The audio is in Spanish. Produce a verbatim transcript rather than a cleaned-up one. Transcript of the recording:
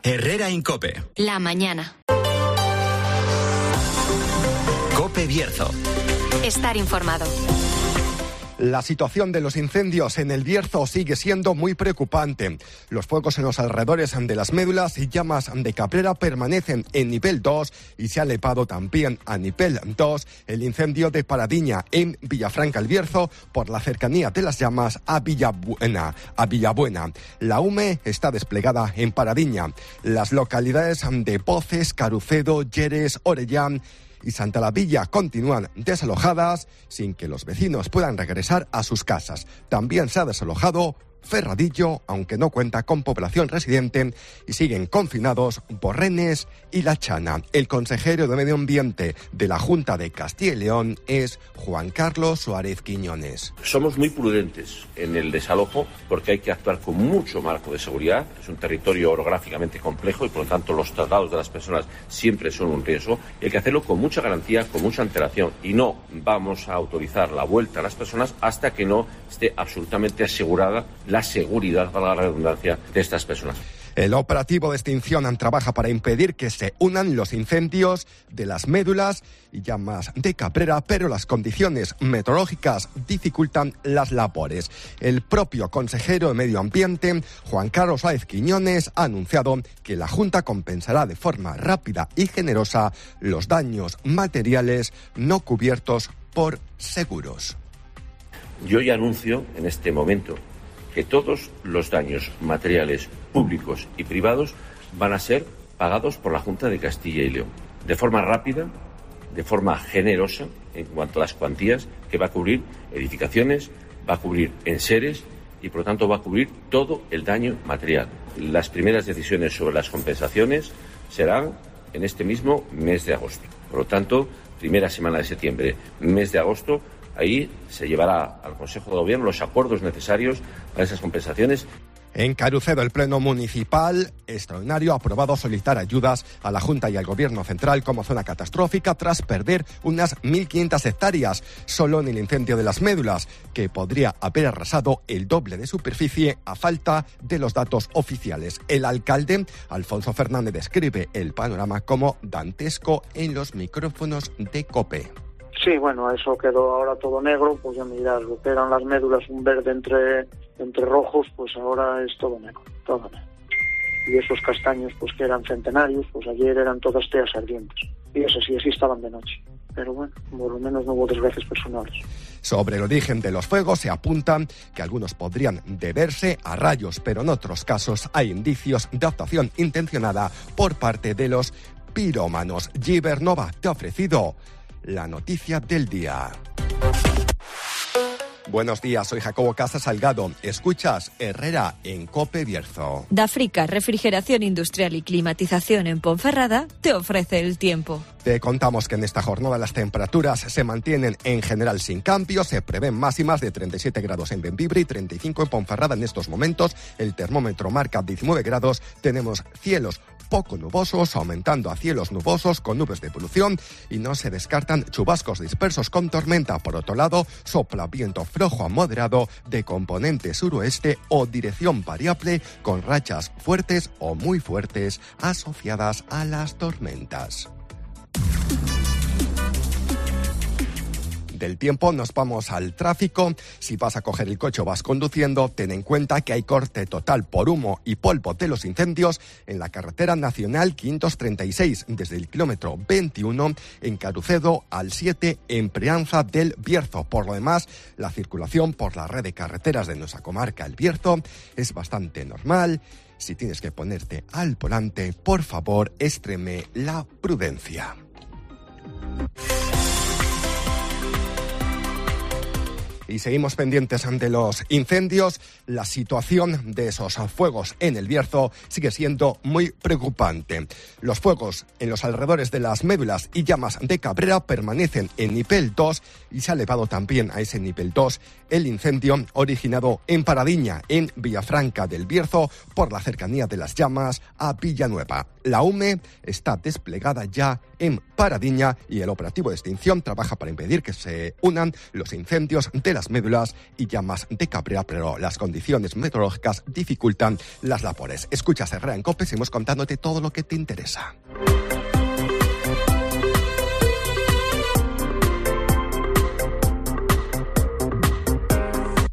Herrera Incope. La mañana. Cope Bierzo. Estar informado. La situación de los incendios en el Bierzo sigue siendo muy preocupante. Los fuegos en los alrededores de las médulas y llamas de Cabrera permanecen en nivel dos y se ha elevado también a nivel dos el incendio de Paradiña en Villafranca el Bierzo por la cercanía de las llamas a Villabuena. A Villabuena. La U M E está desplegada en Paradiña. Las localidades de Poces, Carucedo, Lleres, Orellán y Santa la Villa continúan desalojadas sin que los vecinos puedan regresar a sus casas. También se ha desalojado Ferradillo, aunque no cuenta con población residente, y siguen confinados Borrenes y La Chana. El consejero de Medio Ambiente de la Junta de Castilla y León es Juan Carlos Suárez Quiñones. Somos muy prudentes en el desalojo porque hay que actuar con mucho marco de seguridad. Es un territorio orográficamente complejo y por lo tanto los traslados de las personas siempre son un riesgo. Y hay que hacerlo con mucha garantía, con mucha antelación, y no vamos a autorizar la vuelta a las personas hasta que no esté absolutamente asegurada la seguridad, para la redundancia, de estas personas. El operativo de extinción trabaja para impedir que se unan los incendios de las médulas y llamas de Cabrera, pero las condiciones meteorológicas dificultan las labores. El propio consejero de Medio Ambiente, Juan Carlos Suárez Quiñones, ha anunciado que la Junta compensará de forma rápida y generosa los daños materiales no cubiertos por seguros. Yo ya anuncio en este momento que todos los daños materiales públicos y privados van a ser pagados por la Junta de Castilla y León, de forma rápida, de forma generosa en cuanto a las cuantías, que va a cubrir edificaciones, va a cubrir enseres y por lo tanto va a cubrir todo el daño material. Las primeras decisiones sobre las compensaciones serán en este mismo mes de agosto. Por lo tanto, primera semana de septiembre, mes de agosto, ahí se llevará al Consejo de Gobierno los acuerdos necesarios para esas compensaciones. En Carucedo, el Pleno Municipal Extraordinario ha aprobado solicitar ayudas a la Junta y al Gobierno Central como zona catastrófica tras perder unas mil quinientas hectáreas solo en el incendio de las médulas, que podría haber arrasado el doble de superficie a falta de los datos oficiales. El alcalde, Alfonso Fernández, describe el panorama como dantesco en los micrófonos de COPE. Sí, bueno, eso quedó ahora todo negro, pues ya mirad, lo que eran las médulas, un verde entre, entre rojos, pues ahora es todo negro, todo negro. Y esos castaños, pues que eran centenarios, pues ayer eran todas teas ardientes. Y eso sí, así estaban de noche. Pero bueno, por lo menos no hubo desgracias personales. Sobre el origen de los fuegos se apunta que algunos podrían deberse a rayos, pero en otros casos hay indicios de actuación intencionada por parte de los pirómanos. Gibernova te ha ofrecido la noticia del día. Buenos días, soy Jacobo Casa Salgado. Escuchas Herrera en Cope Bierzo. Dafrica, refrigeración industrial y climatización en Ponferrada, te ofrece el tiempo. Te contamos que en esta jornada las temperaturas se mantienen en general sin cambio. Se prevén máximas de treinta y siete grados en Bembibre y treinta y cinco en Ponferrada en estos momentos. El termómetro marca diecinueve grados. Tenemos cielos poco nubosos, aumentando a cielos nubosos con nubes de evolución y no se descartan chubascos dispersos con tormenta. Por otro lado, sopla viento flojo a moderado de componente suroeste o dirección variable con rachas fuertes o muy fuertes asociadas a las tormentas. Del tiempo nos vamos al tráfico. Si vas a coger el coche o vas conduciendo, ten en cuenta que hay corte total por humo y polvo de los incendios en la carretera nacional quinientos treinta y seis desde el kilómetro veintiuno en Carucedo al siete en Prianza del Bierzo. Por lo demás, la circulación por la red de carreteras de nuestra comarca el Bierzo es bastante normal. Si tienes que ponerte al volante, por favor, extreme la prudencia. Y seguimos pendientes ante los incendios. La situación de esos fuegos en el Bierzo sigue siendo muy preocupante. Los fuegos en los alrededores de las médulas y llamas de Cabrera permanecen en nivel dos y se ha elevado también a ese nivel dos el incendio originado en Paradiña, en Villafranca del Bierzo, por la cercanía de las llamas a Villanueva. La U M E está desplegada ya en Paradiña y el operativo de extinción trabaja para impedir que se unan los incendios de las las médulas y llamas de cabrera, pero las condiciones meteorológicas dificultan las labores. Escuchas Herrera en COPE, seguimos contándote todo lo que te interesa.